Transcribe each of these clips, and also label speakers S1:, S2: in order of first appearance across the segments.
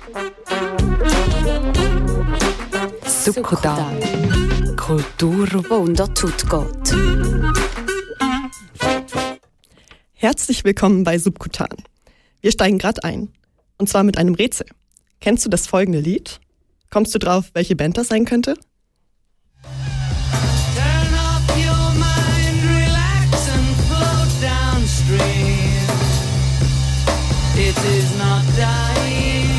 S1: Subkutan. Kultur, die unter die Haut geht.
S2: Herzlich willkommen bei Subkutan. Wir steigen gerade ein. Und zwar mit einem Rätsel. Kennst du das folgende Lied? Kommst du drauf, welche Band das sein könnte?
S3: It is not dying.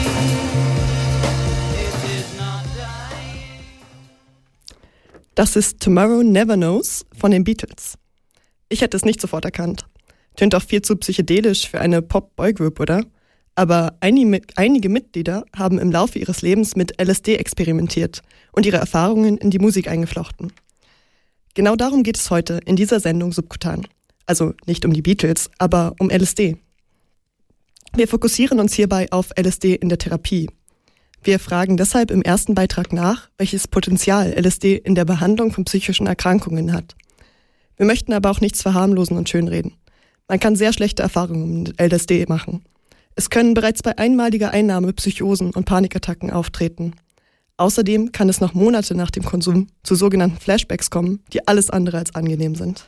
S3: It is not dying.
S2: Das ist Tomorrow Never Knows von den Beatles. Ich hätte es nicht sofort erkannt. Tönt auch viel zu psychedelisch für eine Pop-Boy-Group, oder? Aber einige Mitglieder haben im Laufe ihres Lebens mit LSD experimentiert und ihre Erfahrungen in die Musik eingeflochten. Genau darum geht es heute in dieser Sendung Subkutan. Also nicht um die Beatles, aber um LSD. Wir fokussieren uns hierbei auf LSD in der Therapie. Wir fragen deshalb im ersten Beitrag nach, welches Potenzial LSD in der Behandlung von psychischen Erkrankungen hat. Wir möchten aber auch nichts verharmlosen und schönreden. Man kann sehr schlechte Erfahrungen mit LSD machen. Es können bereits bei einmaliger Einnahme Psychosen und Panikattacken auftreten. Außerdem kann es noch Monate nach dem Konsum zu sogenannten Flashbacks kommen, die alles andere als angenehm sind.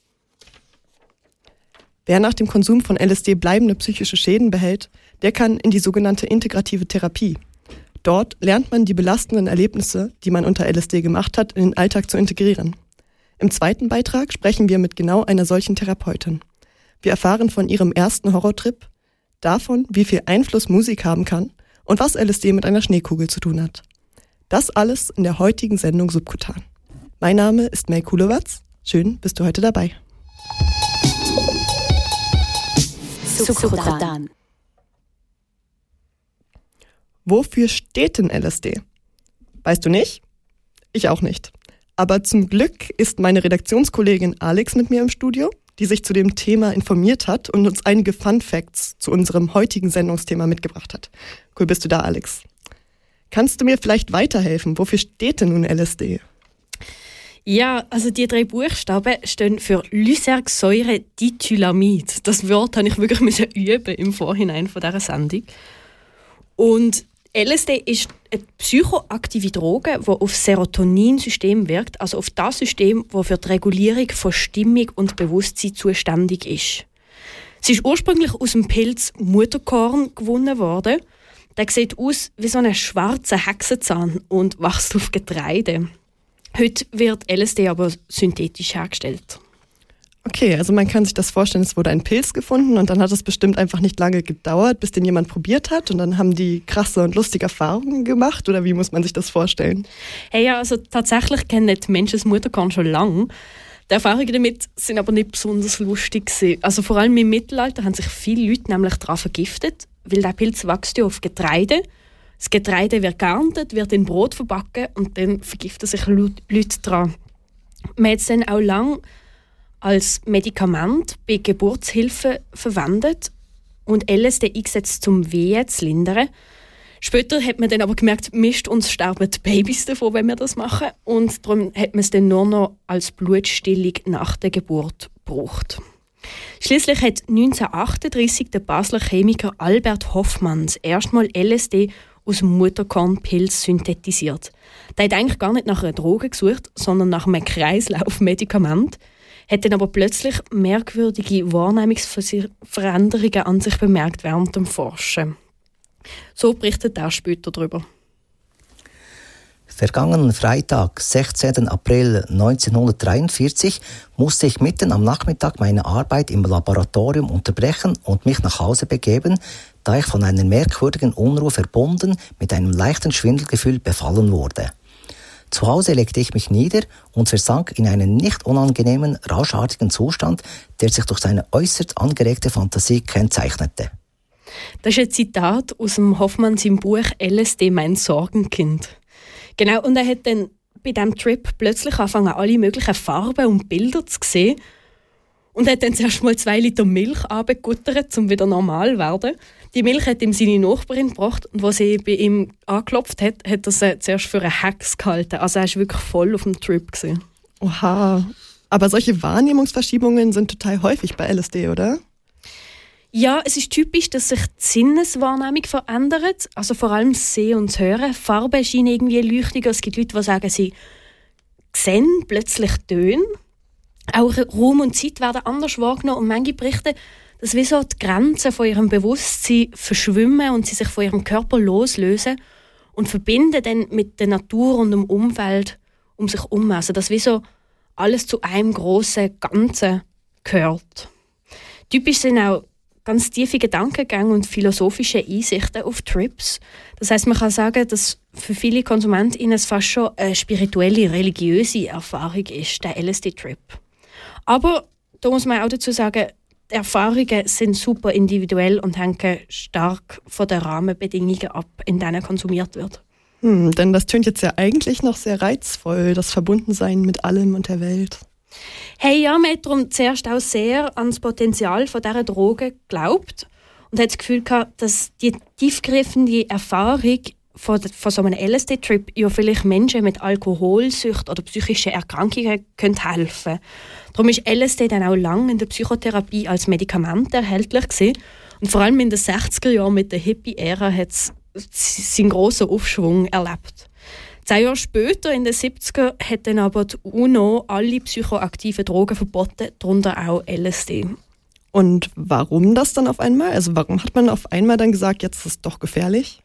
S2: Wer nach dem Konsum von LSD bleibende psychische Schäden behält, der kann in die sogenannte integrative Therapie. Dort lernt man die belastenden Erlebnisse, die man unter LSD gemacht hat, in den Alltag zu integrieren. Im zweiten Beitrag sprechen wir mit genau einer solchen Therapeutin. Wir erfahren von ihrem ersten Horrortrip, davon, wie viel Einfluss Musik haben kann und was LSD mit einer Schneekugel zu tun hat. Das alles in der heutigen Sendung Subkutan. Mein Name ist Mel Kulowatz. Schön, bist du heute dabei.
S1: Subkutan.
S2: Wofür steht denn LSD? Weißt du nicht? Ich auch nicht. Aber zum Glück ist meine Redaktionskollegin Alex mit mir im Studio, die sich zu dem Thema informiert hat und uns einige Fun Facts zu unserem heutigen Sendungsthema mitgebracht hat. Cool, bist du da, Alex? Kannst du mir vielleicht weiterhelfen? Wofür steht denn nun LSD?
S4: Ja, also die 3 Buchstaben stehen für Lysergsäure-Dithylamid. Das Wort habe ich wirklich üben im Vorhinein von dieser Sendung. Und LSD ist eine psychoaktive Droge, die auf das Serotoninsystem wirkt, also auf das System, das für die Regulierung von Stimmung und Bewusstsein zuständig ist. Sie ist ursprünglich aus dem Pilz Mutterkorn gewonnen worden. Der sieht aus wie so ein schwarzer Hexenzahn und wächst auf Getreide. Heute wird LSD aber synthetisch hergestellt.
S2: Okay, also man kann sich das vorstellen, es wurde ein Pilz gefunden und dann hat es bestimmt einfach nicht lange gedauert, bis den jemand probiert hat und dann haben die krasse und lustige Erfahrungen gemacht, oder wie muss man sich das vorstellen?
S4: Hey, ja, also tatsächlich kennen die Menschen das Mutterkorn schon lange. Die Erfahrungen damit sind aber nicht besonders lustig gewesen. Also vor allem im Mittelalter haben sich viele Leute nämlich daran vergiftet, weil der Pilz wächst ja auf Getreide. Das Getreide wird geerntet, wird in Brot verbacken und dann vergiften sich Leute daran. Man hat es dann auch lange als Medikament bei Geburtshilfe verwendet und LSD eingesetzt, zum Wehen zu lindern. Später hat man dann aber gemerkt, Mist, uns sterben die Babys davon, wenn wir das machen. Und darum hat man es dann nur noch als Blutstillung nach der Geburt gebraucht. Schliesslich hat 1938 der Basler Chemiker Albert Hofmann das erste Mal LSD aus dem Mutterkornpilz synthetisiert. Der hat eigentlich gar nicht nach einer Droge gesucht, sondern nach einem Kreislaufmedikament, hat dann aber plötzlich merkwürdige Wahrnehmungsveränderungen an sich bemerkt während dem Forschen. So berichtet er später darüber.
S5: Vergangenen Freitag, 16. April 1943, musste ich mitten am Nachmittag meine Arbeit im Laboratorium unterbrechen und mich nach Hause begeben, da ich von einer merkwürdigen Unruhe verbunden mit einem leichten Schwindelgefühl befallen wurde. Zu Hause legte ich mich nieder und versank in einen nicht unangenehmen, rauschartigen Zustand, der sich durch seine äußerst angeregte Fantasie kennzeichnete.
S4: Das ist ein Zitat aus dem Hoffmann seinem Buch «LSD, mein Sorgenkind». Genau, und er hat dann bei diesem Trip plötzlich angefangen, alle möglichen Farben und Bilder zu sehen. Und hat dann zuerst mal 2 Liter Milch abgeguttert, um wieder normal zu werden. Die Milch hat ihm seine Nachbarin gebracht und als sie bei ihm angeklopft hat, hat er sie zuerst für eine Hex gehalten. Also er war wirklich voll auf dem Trip gewesen.
S2: Oha, aber solche Wahrnehmungsverschiebungen sind total häufig bei LSD, oder?
S4: Ja, es ist typisch, dass sich die Sinneswahrnehmung verändert. Also vor allem das Sehen und das Hören. Farben scheinen irgendwie leuchtiger. Es gibt Leute, die sagen, sie sehen plötzlich Töne. Auch Raum und Zeit werden anders wahrgenommen. Und manche berichten, dass wie so die Grenzen von ihrem Bewusstsein verschwimmen und sie sich von ihrem Körper loslösen und verbinden dann mit der Natur und dem Umfeld um sich herum. Also dass wie so alles zu einem grossen Ganzen gehört. Typisch sind auch ganz tiefe Gedankengänge und philosophische Einsichten auf Trips. Das heisst, man kann sagen, dass für viele KonsumentInnen es fast schon eine spirituelle, religiöse Erfahrung ist, der LSD-Trip. Aber da muss man auch dazu sagen, die Erfahrungen sind super individuell und hängen stark von den Rahmenbedingungen ab, in denen konsumiert wird.
S2: Denn das tönt jetzt ja eigentlich noch sehr reizvoll, das Verbundensein mit allem und der Welt.
S4: Hey, ja, man hat darum zuerst auch sehr an das Potenzial von dieser Droge geglaubt und hat das Gefühl gehabt, dass die tiefgreifende Erfahrung von so einem LSD-Trip ja vielleicht Menschen mit Alkoholsucht oder psychischen Erkrankungen helfen könnte. Darum ist LSD dann auch lange in der Psychotherapie als Medikament erhältlich gewesen. Und vor allem in den 60er Jahren mit der Hippie-Ära hat es seinen grossen Aufschwung erlebt. 10 Jahre später, in den 70er, hat dann aber die UNO alle psychoaktiven Drogen verboten, darunter auch LSD.
S2: Und warum das dann auf einmal? Also warum hat man auf einmal dann gesagt, jetzt ist es doch gefährlich?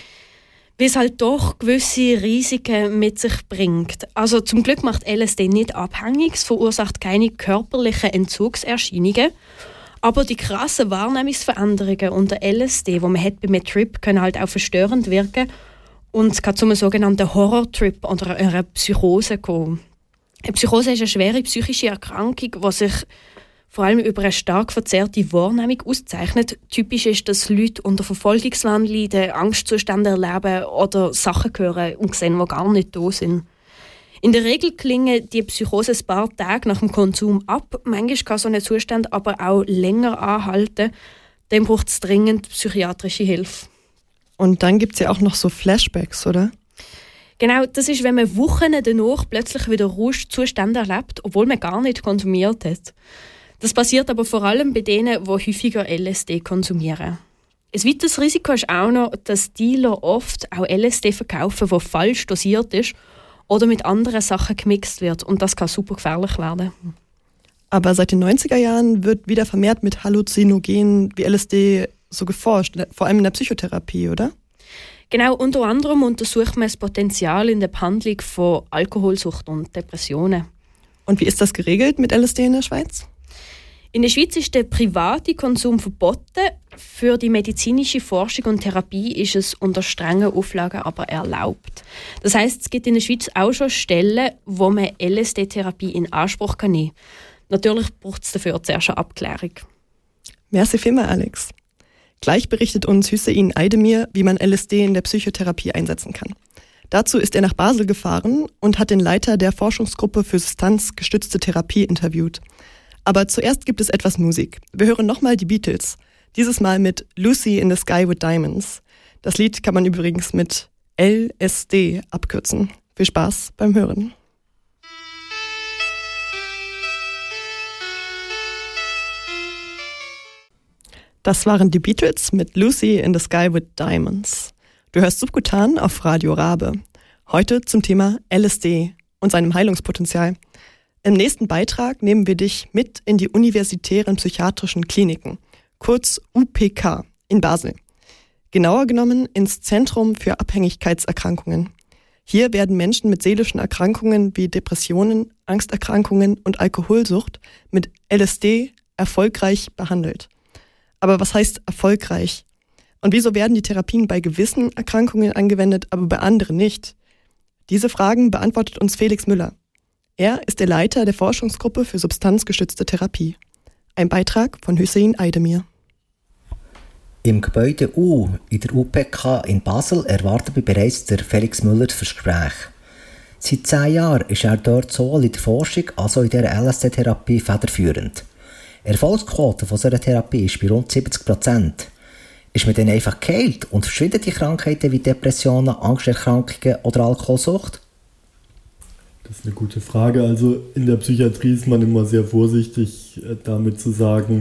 S4: Weil es halt doch gewisse Risiken mit sich bringt. Also zum Glück macht LSD nicht abhängig, es verursacht keine körperlichen Entzugserscheinungen. Aber die krassen Wahrnehmungsveränderungen unter LSD, die man hat bei einem Trip, können halt auch verstörend wirken. Und es kann zu einem sogenannten Horror-Trip oder einer Psychose kommen. Eine Psychose ist eine schwere psychische Erkrankung, die sich vor allem über eine stark verzerrte Wahrnehmung auszeichnet. Typisch ist, dass Leute unter Verfolgungswahn leiden, Angstzustände erleben oder Sachen hören und sehen, die gar nicht da sind. In der Regel klingen die Psychose ein paar Tage nach dem Konsum ab. Manchmal kann so ein Zustand aber auch länger anhalten. Dann braucht es dringend psychiatrische Hilfe.
S2: Und dann gibt es ja auch noch so Flashbacks, oder?
S4: Genau, das ist, wenn man Wochen danach plötzlich wieder Rauschzustände erlebt, obwohl man gar nicht konsumiert hat. Das passiert aber vor allem bei denen, die häufiger LSD konsumieren. Ein weiteres Risiko ist auch noch, dass Dealer oft auch LSD verkaufen, das falsch dosiert ist oder mit anderen Sachen gemixt wird. Und das kann super gefährlich werden.
S2: Aber seit den 90er Jahren wird wieder vermehrt mit Halluzinogenen wie LSD so geforscht, vor allem in der Psychotherapie, oder?
S4: Genau, unter anderem untersucht man das Potenzial in der Behandlung von Alkoholsucht und Depressionen.
S2: Und wie ist das geregelt mit LSD in der Schweiz?
S4: In der Schweiz ist der private Konsum verboten. Für die medizinische Forschung und Therapie ist es unter strengen Auflagen aber erlaubt. Das heisst, es gibt in der Schweiz auch schon Stellen, wo man LSD-Therapie in Anspruch nehmen kann. Natürlich braucht es dafür zuerst eine Abklärung.
S2: Merci vielmals, Alex. Gleich berichtet uns Hüseyin Aydemir, wie man LSD in der Psychotherapie einsetzen kann. Dazu ist er nach Basel gefahren und hat den Leiter der Forschungsgruppe für substanzgestützte Therapie interviewt. Aber zuerst gibt es etwas Musik. Wir hören nochmal die Beatles. Dieses Mal mit Lucy in the Sky with Diamonds. Das Lied kann man übrigens mit LSD abkürzen. Viel Spaß beim Hören. Das waren die Beatles mit Lucy in the Sky with Diamonds. Du hörst Subkutan auf Radio Rabe. Heute zum Thema LSD und seinem Heilungspotenzial. Im nächsten Beitrag nehmen wir dich mit in die universitären psychiatrischen Kliniken, kurz UPK, in Basel. Genauer genommen ins Zentrum für Abhängigkeitserkrankungen. Hier werden Menschen mit seelischen Erkrankungen wie Depressionen, Angsterkrankungen und Alkoholsucht mit LSD erfolgreich behandelt. Aber was heißt erfolgreich? Und wieso werden die Therapien bei gewissen Erkrankungen angewendet, aber bei anderen nicht? Diese Fragen beantwortet uns Felix Müller. Er ist der Leiter der Forschungsgruppe für substanzgestützte Therapie. Ein Beitrag von Hüseyin Aydemir.
S5: Im Gebäude U in der UPK in Basel erwartet mich bereits der Felix Müller fürs Gespräch. Seit 10 Jahren ist er dort sowohl in der Forschung als auch in der LSD-Therapie federführend. Die Erfolgsquote von dieser Therapie ist bei rund 70%. Ist man dann einfach geheilt und verschwinden die Krankheiten wie Depressionen, Angsterkrankungen oder Alkoholsucht?
S6: Das ist eine gute Frage. Also in der Psychiatrie ist man immer sehr vorsichtig damit zu sagen,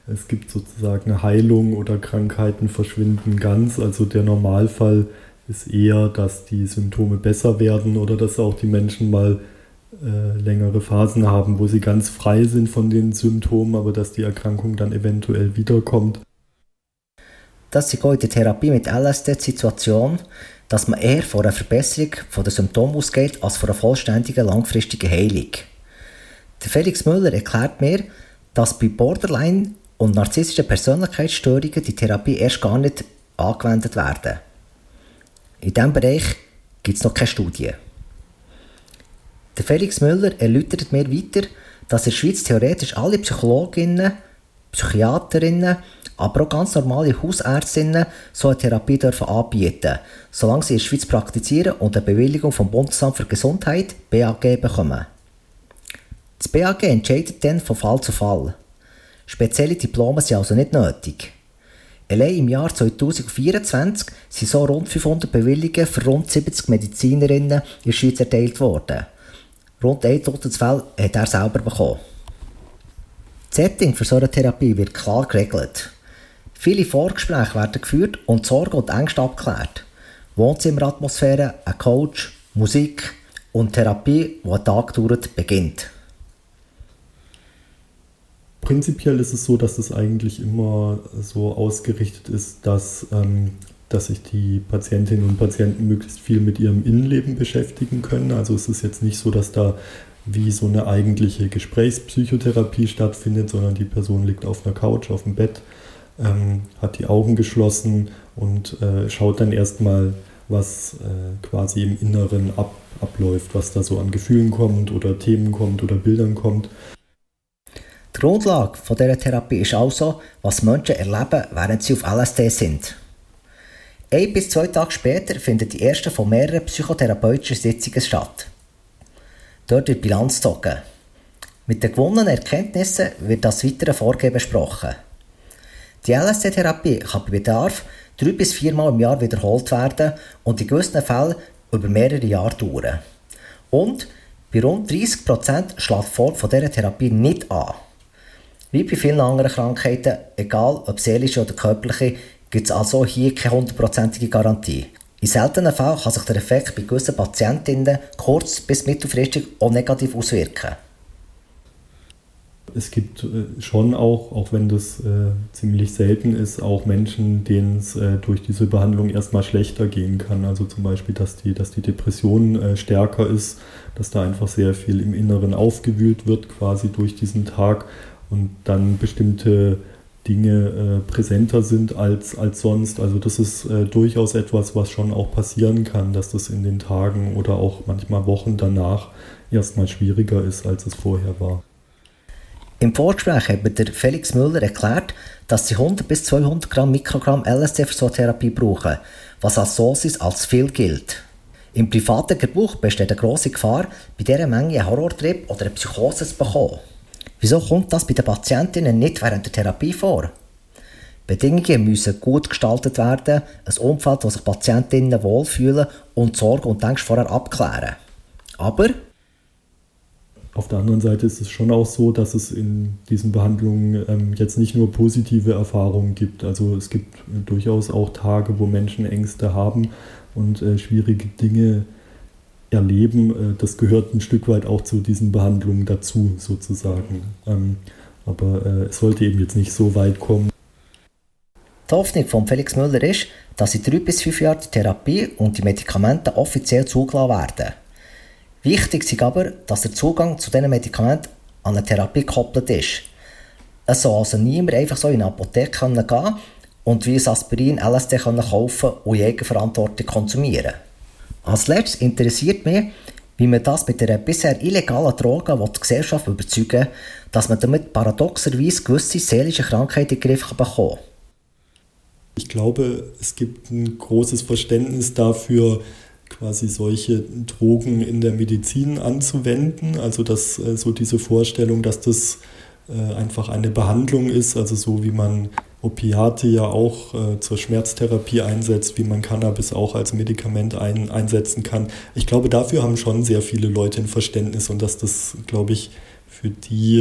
S6: es gibt sozusagen eine Heilung oder Krankheiten verschwinden ganz. Also der Normalfall ist eher, dass die Symptome besser werden oder dass auch die Menschen mal längere Phasen haben, wo sie ganz frei sind von den Symptomen, aber dass die Erkrankung dann eventuell wiederkommt.
S5: Das ist auch in der Therapie mit LSD die Situation, dass man eher von einer Verbesserung der Symptome ausgeht, als von einer vollständigen langfristigen Heilung. Der Felix Müller erklärt mir, dass bei Borderline und narzisstischen Persönlichkeitsstörungen die Therapie erst gar nicht angewendet werden. In diesem Bereich gibt es noch keine Studie. Der Felix Müller erläutert mir weiter, dass in der Schweiz theoretisch alle Psychologinnen, Psychiaterinnen, aber auch ganz normale Hausärztinnen so eine Therapie dürfen anbieten, solange sie in der Schweiz praktizieren und eine Bewilligung vom Bundesamt für Gesundheit, BAG, bekommen. Das BAG entscheidet dann von Fall zu Fall. Spezielle Diplome sind also nicht nötig. Allein im Jahr 2024 sind so rund 500 Bewilligungen für rund 70 Medizinerinnen in der Schweiz erteilt worden. Rund 1 Todesfall hat er selber bekommen. Das Setting für so eine Therapie wird klar geregelt. Viele Vorgespräche werden geführt und die Sorgen und Ängste abgeklärt. Wohnzimmeratmosphäre, ein Coach, Musik und Therapie, die einen Tag dauert, beginnt.
S6: Prinzipiell ist es so, dass es eigentlich immer so ausgerichtet ist, dass sich die Patientinnen und Patienten möglichst viel mit ihrem Innenleben beschäftigen können. Also es ist jetzt nicht so, dass da wie so eine eigentliche Gesprächspsychotherapie stattfindet, sondern die Person liegt auf einer Couch, auf dem Bett, hat die Augen geschlossen und schaut dann erstmal, was quasi im Inneren abläuft, was da so an Gefühlen kommt oder Themen kommt oder Bildern kommt.
S5: Die Grundlage dieser Therapie ist also, was Menschen erleben, während sie auf LSD sind. 1 bis 2 Tage später findet die erste von mehreren psychotherapeutischen Sitzungen statt. Dort wird Bilanz gezogen. Mit den gewonnenen Erkenntnissen wird das weitere Vorgehen besprochen. Die LSD-Therapie kann bei Bedarf 3 bis 4 Mal im Jahr wiederholt werden und in gewissen Fällen über mehrere Jahre dauern. Und bei rund 30% schlägt die Folge von dieser Therapie nicht an. Wie bei vielen anderen Krankheiten, egal ob seelische oder körperliche, gibt es also hier keine 100%ige Garantie. In seltenen Fällen kann sich der Effekt bei gewissen Patientinnen kurz- bis mittelfristig auch negativ auswirken.
S6: Es gibt schon auch wenn das ziemlich selten ist, auch Menschen, denen es durch diese Behandlung erstmal schlechter gehen kann. Also zum Beispiel, dass die Depression stärker ist, dass da einfach sehr viel im Inneren aufgewühlt wird, quasi durch diesen Tag und dann bestimmte Dinge präsenter sind als sonst. Also das ist durchaus etwas, was schon auch passieren kann, dass das in den Tagen oder auch manchmal Wochen danach erstmal schwieriger ist, als es vorher war.
S5: Im Vorgespräch hat mir der Felix Müller erklärt, dass sie 100 bis 200 Gramm Mikrogramm LSD für so eine Therapie brauchen, was als Dosis als viel gilt. Im privaten Gebrauch besteht eine grosse Gefahr, bei dieser Menge einen Horrortrip oder eine Psychose zu bekommen. Wieso kommt das bei den Patientinnen nicht während der Therapie vor? Bedingungen müssen gut gestaltet werden, ein Umfeld, wo sich Patientinnen wohlfühlen und Sorgen und Ängste vorher abklären. Aber
S6: auf der anderen Seite ist es schon auch so, dass es in diesen Behandlungen jetzt nicht nur positive Erfahrungen gibt. Also es gibt durchaus auch Tage, wo Menschen Ängste haben und schwierige Dinge erleben. Das gehört ein Stück weit auch zu diesen Behandlungen dazu, sozusagen. Aber es sollte eben jetzt nicht so weit kommen.
S5: die Hoffnung von Felix Müller ist, dass in 3 bis 5 Jahren die Therapie und die Medikamente offiziell zugelassen werden. Wichtig ist aber, dass der Zugang zu diesen Medikamenten an eine Therapie gekoppelt ist. Es soll also niemand einfach so in eine Apotheke gehen und wie ein Aspirin LSD kaufen und in Eigenverantwortung konsumieren. Als letztes interessiert mich, wie man das mit einer bisher illegalen Droge die Gesellschaft überzeugen will, dass man damit paradoxerweise gewisse seelische Krankheiten in den Griff bekommen kann.
S6: Ich glaube, es gibt ein großes Verständnis dafür, quasi solche Drogen in der Medizin anzuwenden. Also dass so diese Vorstellung, dass das einfach eine Behandlung ist, also so wie man Opiate ja auch zur Schmerztherapie einsetzt, wie man Cannabis auch als Medikament einsetzen kann. Ich glaube, dafür haben schon sehr viele Leute ein Verständnis und dass das, glaube ich, für die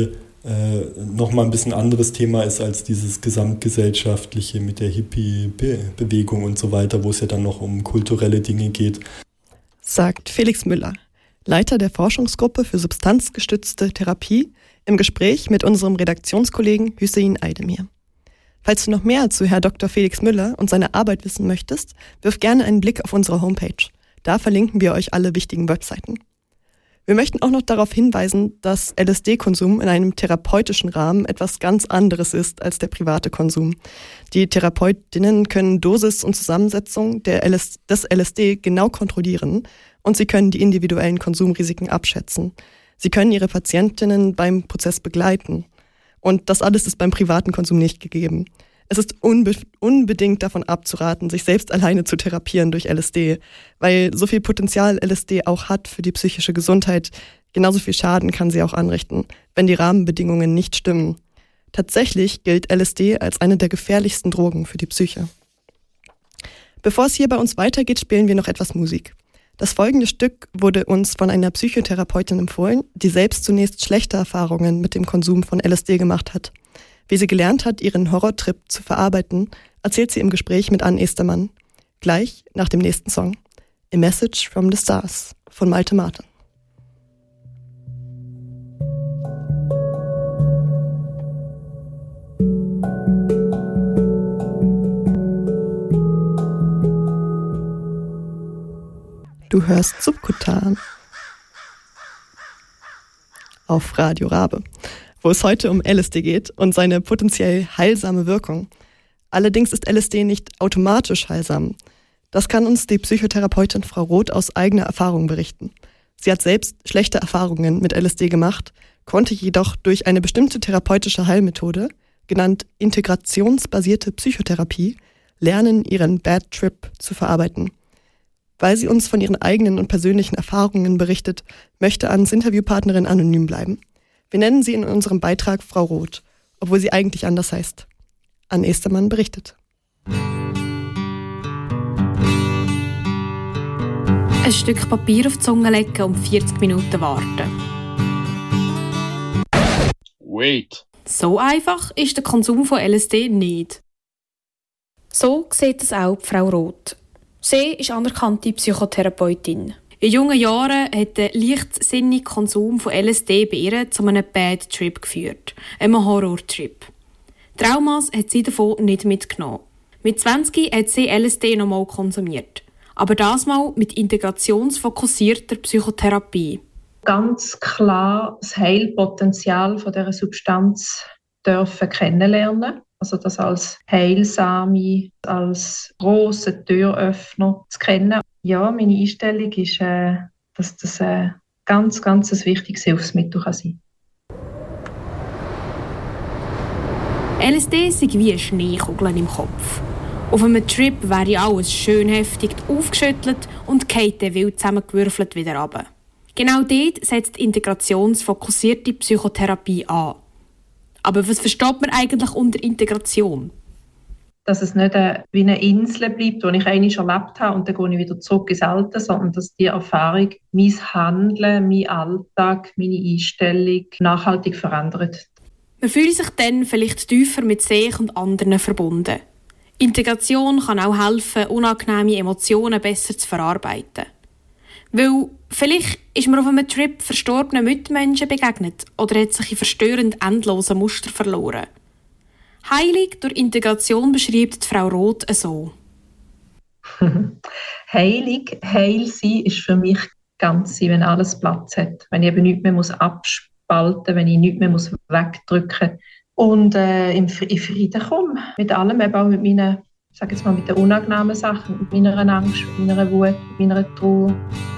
S6: nochmal ein bisschen anderes Thema ist als dieses gesamtgesellschaftliche mit der Hippie-Bewegung und so weiter, wo es ja dann noch um kulturelle Dinge geht.
S2: Sagt Felix Müller, Leiter der Forschungsgruppe für substanzgestützte Therapie, im Gespräch mit unserem Redaktionskollegen Hüseyin Aydemir. Falls du noch mehr zu Herr Dr. Felix Müller und seiner Arbeit wissen möchtest, wirf gerne einen Blick auf unsere Homepage. Da verlinken wir euch alle wichtigen Webseiten. Wir möchten auch noch darauf hinweisen, dass LSD-Konsum in einem therapeutischen Rahmen etwas ganz anderes ist als der private Konsum. Die Therapeutinnen können Dosis und Zusammensetzung des LSD genau kontrollieren und sie können die individuellen Konsumrisiken abschätzen. Sie können ihre Patientinnen beim Prozess begleiten. Und das alles ist beim privaten Konsum nicht gegeben. Es ist unbedingt davon abzuraten, sich selbst alleine zu therapieren durch LSD, weil so viel Potenzial LSD auch hat für die psychische Gesundheit, genauso viel Schaden kann sie auch anrichten, wenn die Rahmenbedingungen nicht stimmen. Tatsächlich gilt LSD als eine der gefährlichsten Drogen für die Psyche. Bevor es hier bei uns weitergeht, spielen wir noch etwas Musik. Das folgende Stück wurde uns von einer Psychotherapeutin empfohlen, die selbst zunächst schlechte Erfahrungen mit dem Konsum von LSD gemacht hat. Wie sie gelernt hat, ihren Horrortrip zu verarbeiten, erzählt sie im Gespräch mit Ann Estermann. Gleich nach dem nächsten Song. A Message from the Stars von Malte Martin. Du hörst Subkutan auf Radio Rabe, wo es heute um LSD geht und seine potenziell heilsame Wirkung. Allerdings ist LSD nicht automatisch heilsam. Das kann uns die Psychotherapeutin Frau Roth aus eigener Erfahrung berichten. Sie hat selbst schlechte Erfahrungen mit LSD gemacht, konnte jedoch durch eine bestimmte therapeutische Heilmethode, genannt integrationsbasierte Psychotherapie, lernen, ihren Bad Trip zu verarbeiten. Weil sie uns von ihren eigenen und persönlichen Erfahrungen berichtet, möchte Anns Interviewpartnerin anonym bleiben. Wir nennen sie in unserem Beitrag Frau Roth, obwohl sie eigentlich anders heißt. Ann Estermann berichtet.
S7: Ein Stück Papier auf die Zunge legen und 40 Minuten warten.
S8: Wait.
S7: So einfach ist der Konsum von LSD nicht. So sieht es auch Frau Roth. Sie ist anerkannte Psychotherapeutin. In jungen Jahren hat der leichtsinnige Konsum von LSD bei ihr zu einem Bad Trip geführt, einem Horror-Trip. Traumas hat sie davon nicht mitgenommen. Mit 20 hat sie LSD nochmal konsumiert, aber das mal mit integrationsfokussierter Psychotherapie.
S9: Ganz klar das Heilpotenzial von dieser Substanz dürfen kennenlernen. Also das als heilsame, als grossen Türöffner zu kennen. Ja, meine Einstellung ist, dass das ein ganz wichtiges Hilfsmittel sein kann.
S7: LSD sind wie Schneekugeln im Kopf. Auf einem Trip wäre alles schön heftig aufgeschüttelt und geht dann wild zusammengewürfelt wieder runter. Genau dort setzt die integrationsfokussierte Psychotherapie an. Aber was versteht man eigentlich unter Integration?
S9: Dass es nicht wie eine Insel bleibt, die ich einmal erlebt habe und dann gehe ich wieder zurück ins Alte, sondern dass die Erfahrung mein Handeln, mein Alltag, meine Einstellung nachhaltig verändert.
S7: Man fühlt sich dann vielleicht tiefer mit sich und anderen verbunden. Integration kann auch helfen, unangenehme Emotionen besser zu verarbeiten. Weil vielleicht ist man auf einem Trip verstorbenen Mitmenschen begegnet oder hat sich in verstörend endlosen Muster verloren. Heilung durch Integration beschreibt die Frau Roth so.
S9: Heil sein ist für mich ganz sein, wenn alles Platz hat. Wenn ich eben nichts mehr abspalten muss, wenn ich nichts mehr wegdrücken muss. Und in Frieden komme. Mit allem, eben auch mit meinen, sag jetzt mal, mit den unangenehmen Sachen, mit meiner Angst, mit meiner Wut, mit meiner Trauer.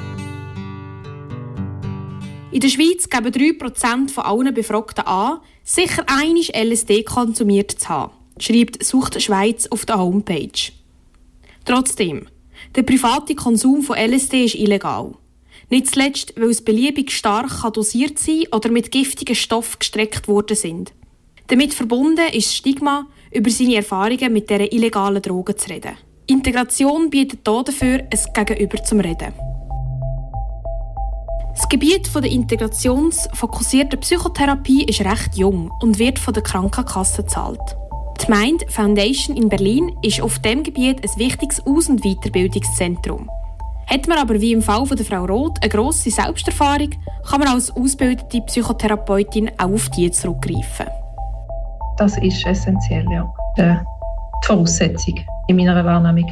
S7: In der Schweiz geben 3% von allen Befragten an, sicher einmal LSD konsumiert zu haben, schreibt Sucht Schweiz auf der Homepage. Trotzdem, der private Konsum von LSD ist illegal. Nicht zuletzt, weil es beliebig stark dosiert sein oder mit giftigen Stoffen gestreckt worden sind. Damit verbunden ist das Stigma, über seine Erfahrungen mit dieser illegalen Droge zu reden. Integration bietet hier dafür ein Gegenüber zum Reden. Das Gebiet der integrationsfokussierten Psychotherapie ist recht jung und wird von der Krankenkasse gezahlt. Die Mind Foundation in Berlin ist auf diesem Gebiet ein wichtiges Aus- und Weiterbildungszentrum. Hat man aber wie im Fall von der Frau Roth eine grosse Selbsterfahrung, kann man als ausgebildete Psychotherapeutin auch auf die zurückgreifen.
S9: Das ist essentiell, ja. Die Voraussetzung in meiner Wahrnehmung.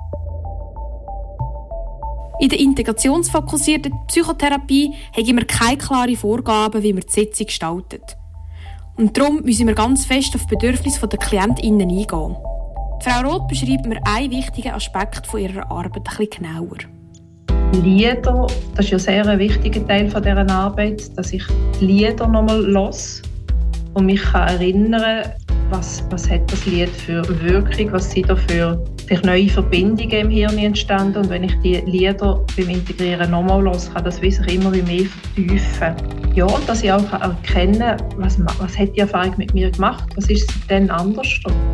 S7: In der integrationsfokussierten Psychotherapie haben wir keine klaren Vorgaben, wie man die Sitzung gestaltet. Und darum müssen wir ganz fest auf die Bedürfnisse der KlientInnen eingehen. Frau Roth beschreibt mir einen wichtigen Aspekt von ihrer Arbeit ein bisschen genauer.
S9: Lieder, das ist ja sehr ein wichtiger Teil dieser Arbeit, dass ich die Lieder nochmal höre und mich erinnern kann, was hat das Lied für Wirkung, was sind da für neue Verbindungen im Hirn entstanden. Und wenn ich die Lieder beim Integrieren nochmal höre, kann das sich immer mehr vertiefen. Ja, und dass ich auch erkennen kann, was hat die Erfahrung mit mir gemacht, was ist denn anders.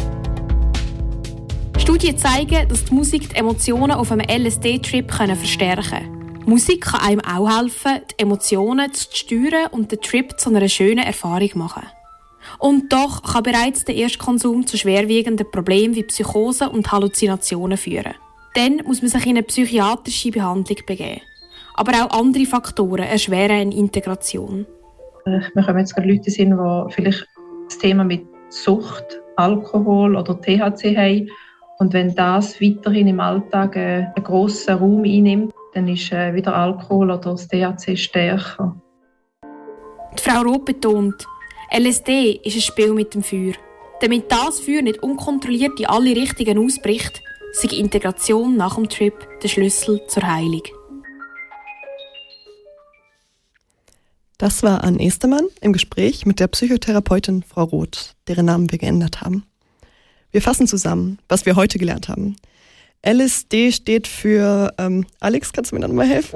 S7: Studien zeigen, dass die Musik die Emotionen auf einem LSD-Trip verstärken kann. Musik kann einem auch helfen, die Emotionen zu steuern und den Trip zu einer schönen Erfahrung machen. Und doch kann bereits der Erstkonsum zu schwerwiegenden Problemen wie Psychosen und Halluzinationen führen. Dann muss man sich in eine psychiatrische Behandlung begeben. Aber auch andere Faktoren erschweren eine Integration.
S9: Wir kommen jetzt gerade Leute sind, die vielleicht das Thema mit Sucht, Alkohol oder THC haben. Und wenn das weiterhin im Alltag einen grossen Raum einnimmt, dann ist wieder Alkohol oder das THC stärker.
S7: Die Frau Roth betont, LSD ist ein Spiel mit dem Feuer. Damit das Feuer nicht unkontrolliert in alle Richtungen ausbricht, sei Integration nach dem Trip der Schlüssel zur Heilung.
S2: Das war Anne Estermann im Gespräch mit der Psychotherapeutin Frau Roth, deren Namen wir geändert haben. Wir fassen zusammen, was wir heute gelernt haben. LSD steht für, Alex, kannst du mir noch mal helfen?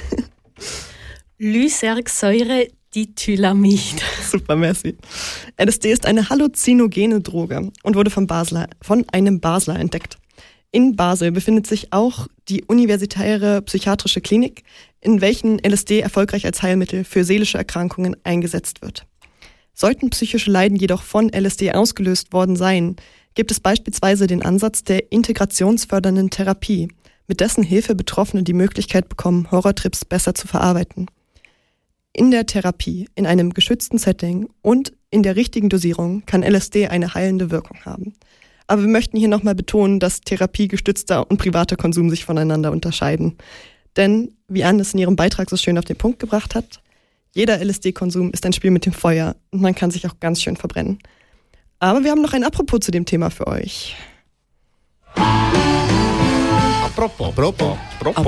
S4: Lysergsäure-Dithylamid.
S2: Super, merci. LSD ist eine halluzinogene Droge und wurde von einem Basler entdeckt. In Basel befindet sich auch die Universitäre Psychiatrische Klinik, in welchen LSD erfolgreich als Heilmittel für seelische Erkrankungen eingesetzt wird. Sollten psychische Leiden jedoch von LSD ausgelöst worden sein, gibt es beispielsweise den Ansatz der integrationsfördernden Therapie, mit dessen Hilfe Betroffene die Möglichkeit bekommen, Horrortrips besser zu verarbeiten. In der Therapie, in einem geschützten Setting und in der richtigen Dosierung kann LSD eine heilende Wirkung haben. Aber wir möchten hier nochmal betonen, dass therapiegestützter und privater Konsum sich voneinander unterscheiden. Denn, wie Anne es in ihrem Beitrag so schön auf den Punkt gebracht hat, jeder LSD-Konsum ist ein Spiel mit dem Feuer und man kann sich auch ganz schön verbrennen. Aber wir haben noch ein Apropos zu dem Thema für euch.
S8: Apropos.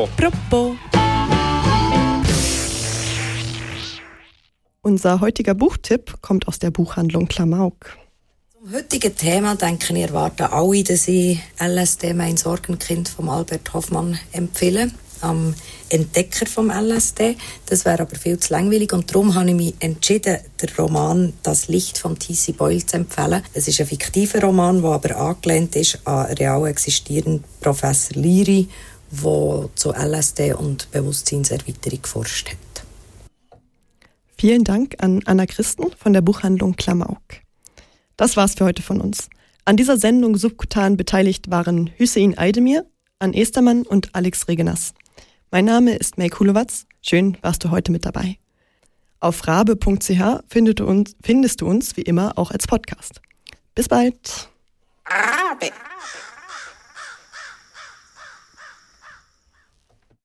S2: Unser heutiger Buchtipp kommt aus der Buchhandlung Klamauk.
S10: Zum heutigen Thema denke ich, erwarten alle, dass ich LSD, mein Sorgenkind von Albert Hoffmann, empfehle. Am Entdecker vom LSD. Das wäre aber viel zu langweilig und darum habe ich mich entschieden, den Roman «Das Licht» von T.C. Boyle zu empfehlen. Es ist ein fiktiver Roman, der aber angelehnt ist an real existierenden Professor Leary, der zu LSD und Bewusstseinserweiterung geforscht hat.
S2: Vielen Dank an Anna Christen von der Buchhandlung Klamauk. Das war's für heute von uns. An dieser Sendung subkutan beteiligt waren Hüseyin Aydemir, Anne Estermann und Alex Regenas. Mein Name ist May Kulowatz. Schön, warst du heute mit dabei. Auf rabe.ch findest du uns wie immer auch als Podcast. Bis bald.
S10: Rabe.